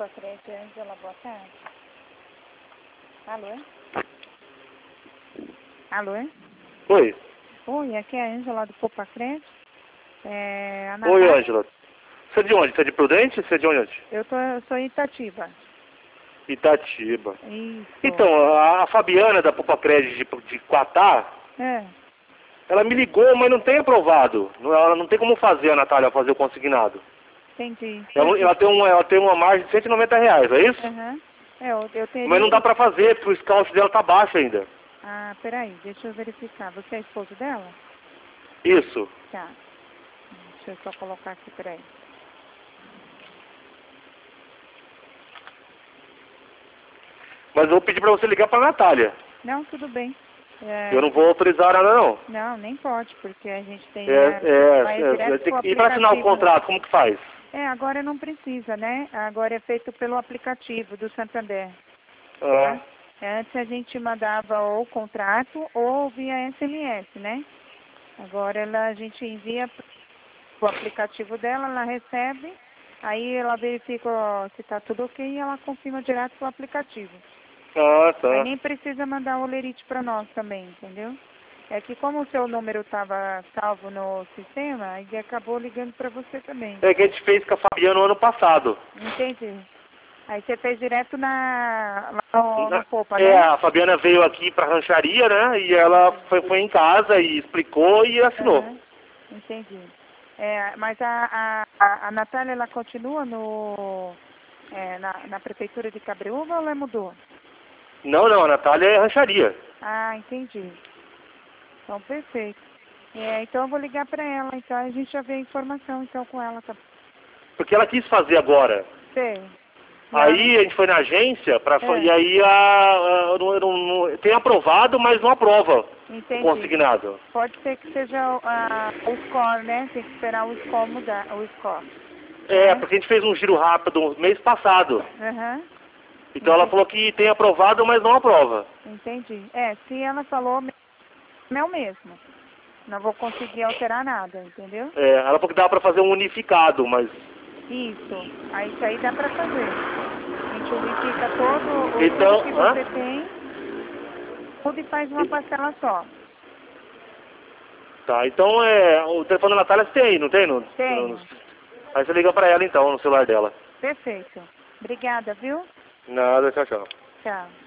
Popacred, Ângela, boa tarde. Alô? Alô? Oi. Oi, aqui é a Ângela do Popacred. Oi, Ângela. Você é de onde? Você é de Prudente? Você é de onde? Eu sou em Itatiba. Itatiba. Isso. Então, a Fabiana da Popacred de Quatá, É, ela me ligou, mas não tem aprovado. Ela não tem como fazer, a Natália, fazer o consignado. entendi. Ela tem uma margem de R$190, é isso? Aham. Eu teria... Mas não dá pra fazer, porque o scout dela tá baixo ainda. Ah, peraí, deixa eu verificar. Você é esposo dela? Isso. Tá. Deixa eu só colocar aqui, peraí. Mas eu vou pedir pra você ligar pra Natália. Não, tudo bem. Eu não vou autorizar nada, não. Não, nem pode, porque a gente tem... Vai ter que ir pra assinar o contrato, como que faz? Agora não precisa, né? Agora é feito pelo aplicativo do Santander. Ah, Antes a gente mandava ou contrato ou via SMS, né? Agora a gente envia o aplicativo dela, ela recebe, aí ela verifica se está tudo ok e ela confirma direto pro aplicativo. Aí tá. nem precisa mandar o olerite para nós também, entendeu? É que como o seu número estava salvo no sistema, aí acabou ligando para você também. É que a gente fez com a Fabiana no ano passado. Entendi. Aí você fez direto lá no Popa, né? A Fabiana veio aqui pra rancharia, né? E ela foi em casa e explicou e assinou. Uhum. Entendi. Mas a Natália, ela continua na prefeitura de Cabreúva ou ela mudou? Não, a Natália é rancharia. Ah, entendi. Então, perfeito. Então eu vou ligar para ela, então a gente já vê a informação então com ela. Tá? Porque ela quis fazer agora. Sei. Aí a gente foi na agência e aí tem aprovado, mas não aprova Entendi. o consignado. Pode ser que seja o score, né? Tem que esperar o score mudar, o score. Porque a gente fez um giro rápido mês passado. Uhum. Então ela falou que tem aprovado, mas não aprova. Entendi. Se ela falou, é o mesmo. Não vou conseguir alterar nada, entendeu? Ela falou que dá pra fazer um unificado, mas... Isso. Aí isso aí dá pra fazer. A gente unifica todo tudo que você tem, tudo e faz uma parcela só. Tá, então o telefone da Natália você tem aí, não tem? Tenho. Aí você liga pra ela então, no celular dela. Perfeito. Obrigada, viu? Nada, tchau, tchau. Tchau.